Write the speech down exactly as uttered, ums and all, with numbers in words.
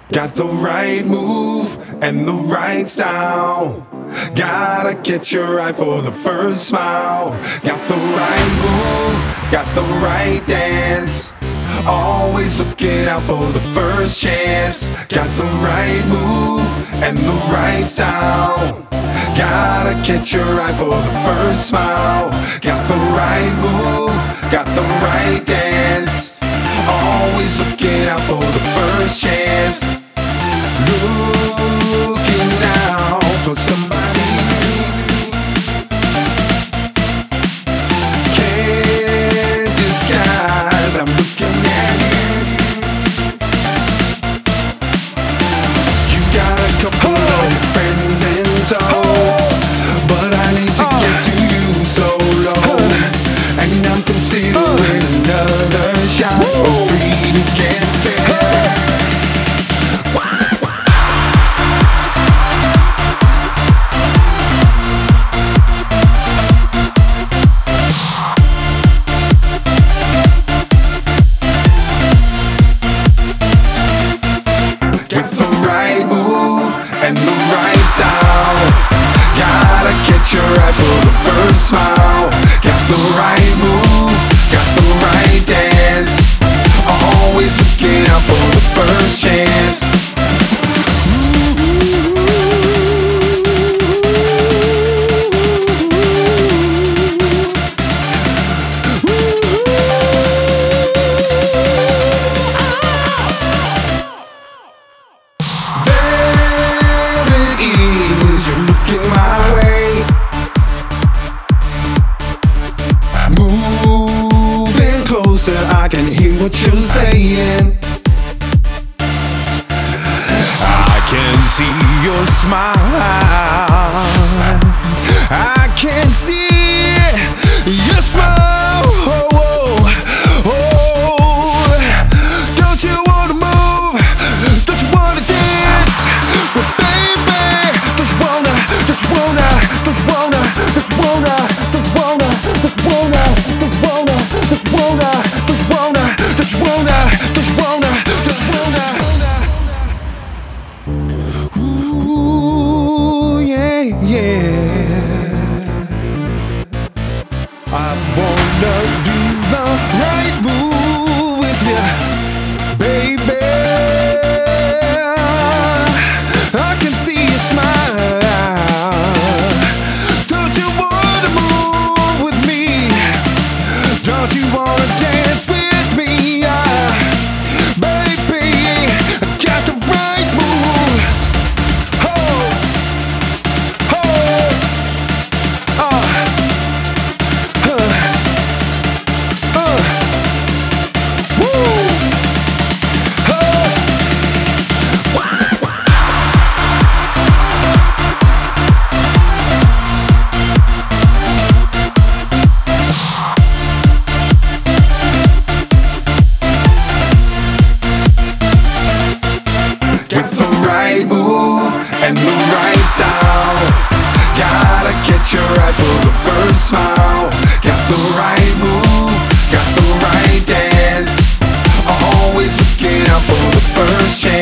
Got the right move and the right style. Gotta catch your eye for the first smile. Got the right move, got the right dance. Always looking out for the first chance. Got the right move and the right style. Gotta catch your eye for the first smile. Got the right move, got the right dance. Always looking out for the first chance. Looking out for somebody. Can't disguise, I'm looking at you. You got a couple of your friends in tow, but I need to get to you solo. And I'm considering another shot for free to get there. And the right style. Gotta catch your eye for the first smile. Got the right move, got the right dance. Always looking out for the first chance. You're looking my way, moving closer, I can hear what you're saying. I can see your smile, I can see your smile. Oh, oh, oh. Don't you wanna move? Don't you wanna dance? Well, baby, don't you wanna, don't you wanna, don't you wanna, don't you wanna, don't you wanna, don't you wanna, don't you wanna, don't you wanna, don't you wanna, don't you wanna, don't you wanna, don't you wanna. Ooh, yeah, yeah. I wanna do the right move with you, baby. I can see you smile. Don't you wanna move with me? Don't you wanna dance with me? Ah, baby, I got the right move. Oh, oh, uh, uh, uh, woo, oh. With the right move and the right style. Gotta catch your eye for the first smile. Got the right move, got the right dance. Always looking out for the first chance.